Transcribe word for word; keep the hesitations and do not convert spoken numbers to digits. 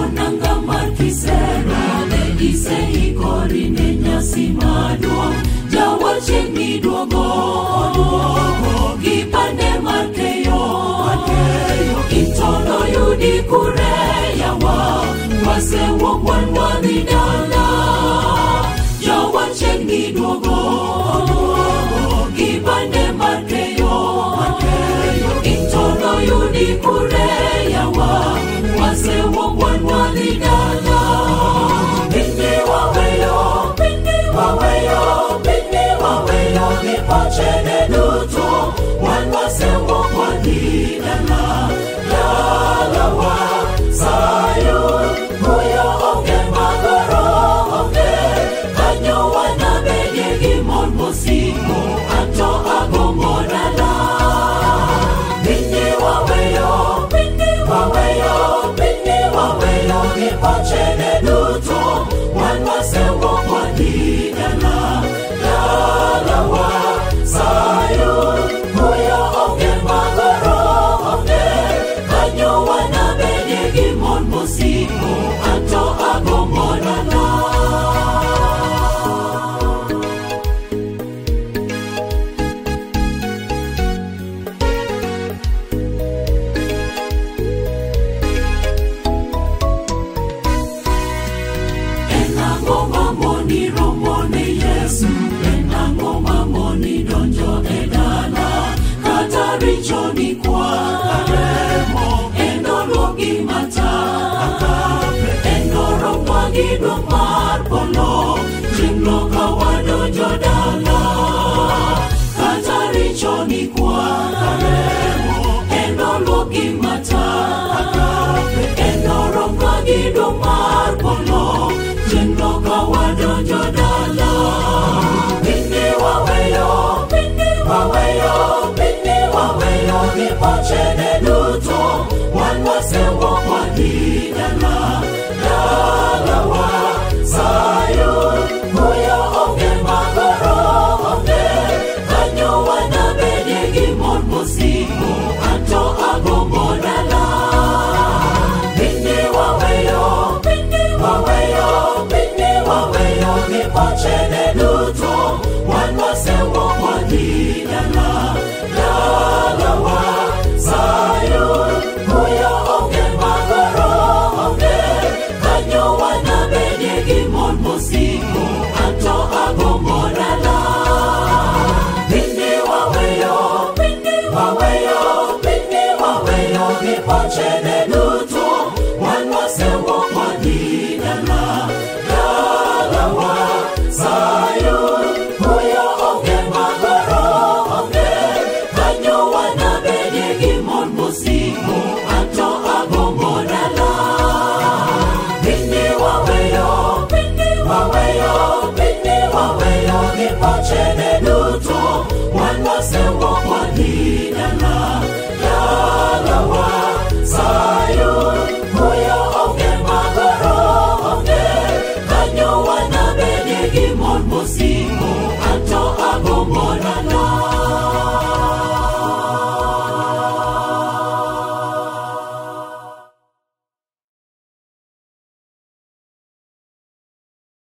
nanga markisera ne ise ikori ne nyasi maduong jawacheni duogo gipande markeyo itono yudi kure yawa wase wongwan wadidala jawacheni duogo gipande markeyo itono yudi kure yawa wase wongwan wadidala bindi waweyo bindi waweyo bindi waweyo nipochene duto wan wase wongwan wadidala yalawa Sayun huyo onge magoro onge kanyo wanabeye gimon mosiko ato agomodala bindi waweyo bindi waweyo bindi waweyo nipochene duto wan wase wongwan wadidala yalawa Sayun huyo onge magoro onge kanyo wanabeye gimon mosiko ato agomodala enango mamoni romone Yesu enango mamoni donjo edala kata richoni kwa karemo endologi mata endorongwa gido mar polo jinglo kawado jodala kata richoni kwa karemo endologi mata endorongwa gido mar polo jinglo kawado jodala bindi waweyo bindi waweyo bindi waweyo nipochene duto wan wase wongwan wadidala yalawa Sayun huyo onge magoro onge kanyo wanabeye gimon mosiko ato agomodala bindi waweyo bindi waweyo bindi waweyo nipochene duto wan wase wongwan wadidala yalawa Sayun huyo onge magoro onge kanyo wanabeye gimon mosiko ato agomodala bindi waweyo bindi waweyo bindi waweyo nipochene duto wan wase